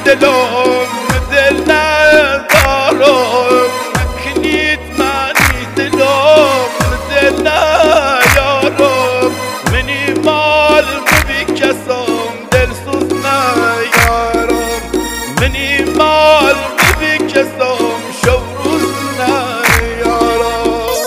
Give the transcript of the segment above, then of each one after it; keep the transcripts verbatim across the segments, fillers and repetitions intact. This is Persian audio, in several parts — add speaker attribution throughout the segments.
Speaker 1: دلم دل ندارم کنید منی دلم دل نیارم منی مال ببی کسم دلسوز نیارم منی مال ببی کسم شب روز نیارم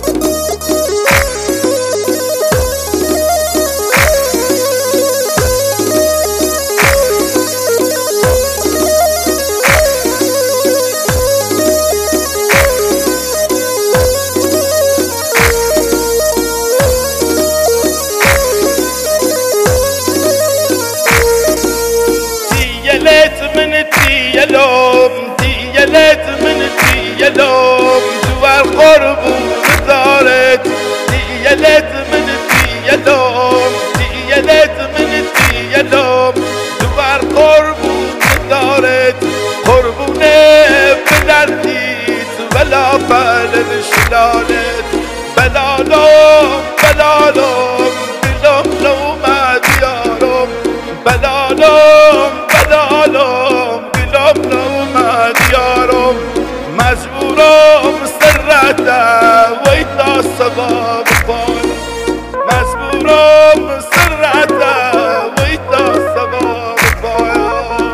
Speaker 1: تيلت من تيلوم تيلت من تيلوم دوار قرب ودارت تيلت من تيلوم تيلت من تيلوم دوار قرب ودارت قربونه بدرديت ولا بلد شلالت بلالوم بلالوم بلوم لو ما ديارم بلالوم بلالوم بلوم لو ما ديارم مجبورم سرته ويتا سبب فايم مجبورم سرته ويتا سبب فايم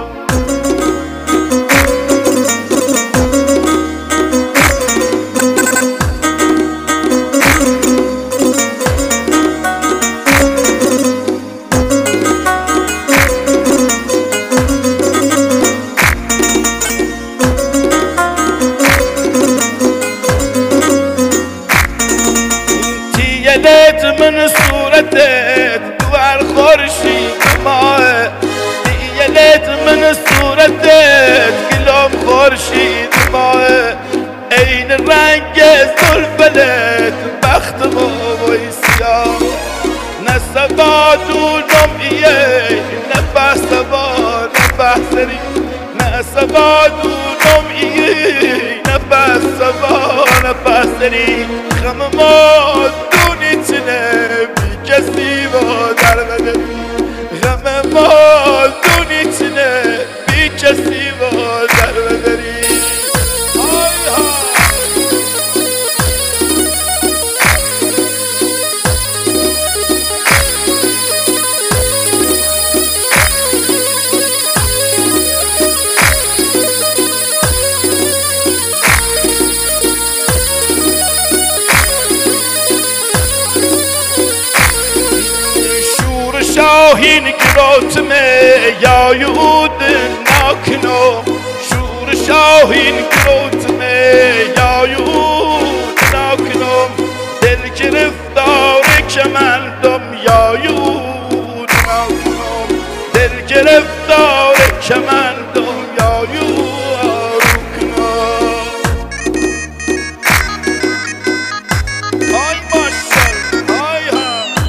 Speaker 1: تيلت من صورتك دوار خورشید ماه تيلت من صورتك قلم خورشید ماه عین رنگ زلفلت بخت ما ویسیاه نه سوادونم ایه نه بحثبا نه بحثری نه سوادونم ایه نه بحثبا نه بحثری خم ما دونی چنه بی کسی با در بدبی غم ما دونی چنه بی کسی با در بدبی شاهین گروتمه یا یود ناکنم شور شاهین گروتمه یا یود ناکنم دل گرفتار کمندم یا یود ناکنم دل گرفتار کمندم یا یود ناکنم آی ماشالله آی ها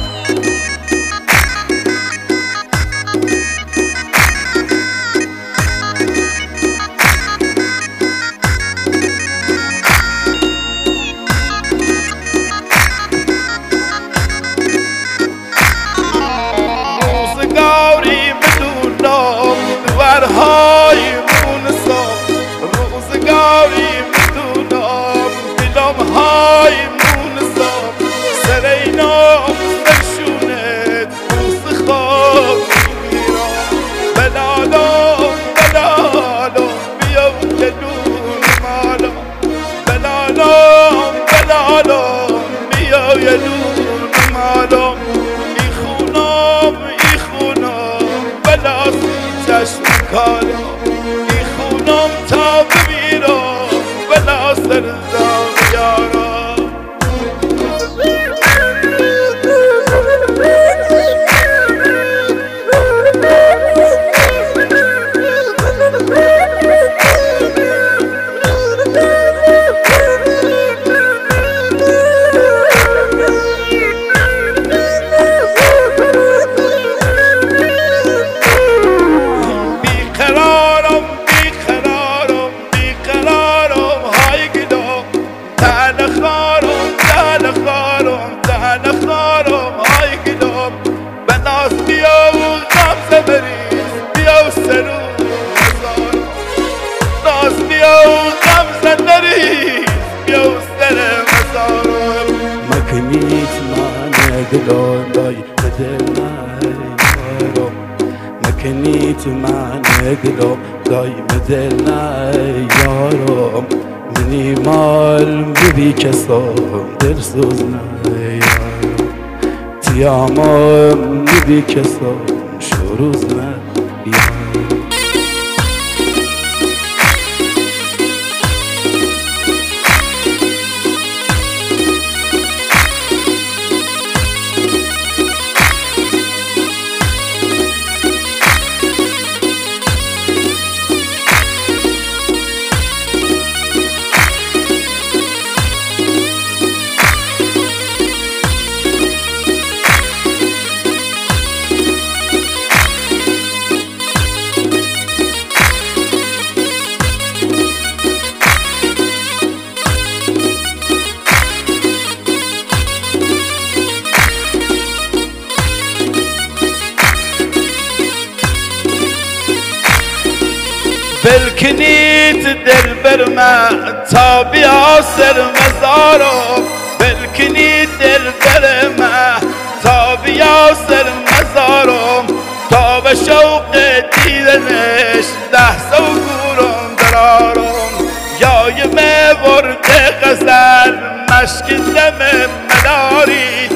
Speaker 1: های مونسام روزگاری میدونم دلم های مونسام سر اینام نشونه روز خواب میمیرم بلالم بلالم بیا یه دون مالم بلالم بلالم بیا یه دون مالم ای خونم ای خونم بلاسی چشم کارم ای خونم تا بمیرم بلا سرزم یارم بیقرارم بیقرارم بیقرارم های گلام عزیز بیا و سر مزارم
Speaker 2: مکنیت من دلان دای دل نیارم مکنیت من دلان دای دل نیارم منی مال بی کسا دل سوز نیارم تیامم بی کسا شروز نیارم
Speaker 1: بلکنید دل برمه تا بیا سر مزارم بلکنید دل برمه تا بیا سر مزارم تا به شوق دیدنش ده سو گورم درارم یای می برده غزل مشک دم مداری